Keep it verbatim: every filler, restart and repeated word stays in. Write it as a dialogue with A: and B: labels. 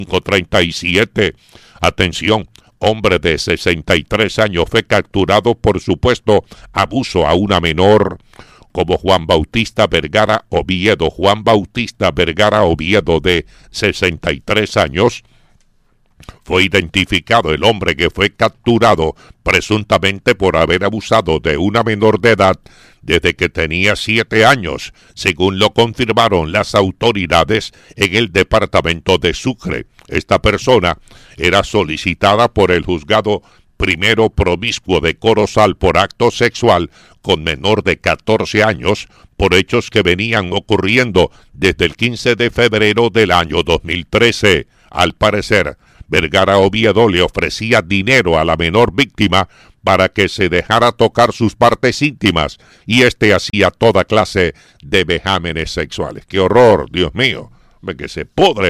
A: treinta y siete. Atención, hombre de sesenta y tres años fue capturado por supuesto abuso a una menor. Como Juan Bautista Vergara Oviedo. Juan Bautista Vergara Oviedo, de sesenta y tres años, fue identificado el hombre que fue capturado presuntamente por haber abusado de una menor de edad desde que tenía siete años, según lo confirmaron las autoridades en el departamento de Sucre. Esta persona era solicitada por el juzgado primero promiscuo de Corozal por acto sexual con menor de catorce años por hechos que venían ocurriendo desde el quince de febrero del año dos mil trece. Al parecer, Vergara Oviedo le ofrecía dinero a la menor víctima para que se dejara tocar sus partes íntimas y éste hacía toda clase de vejámenes sexuales. ¡Qué horror, Dios mío! Que se pudre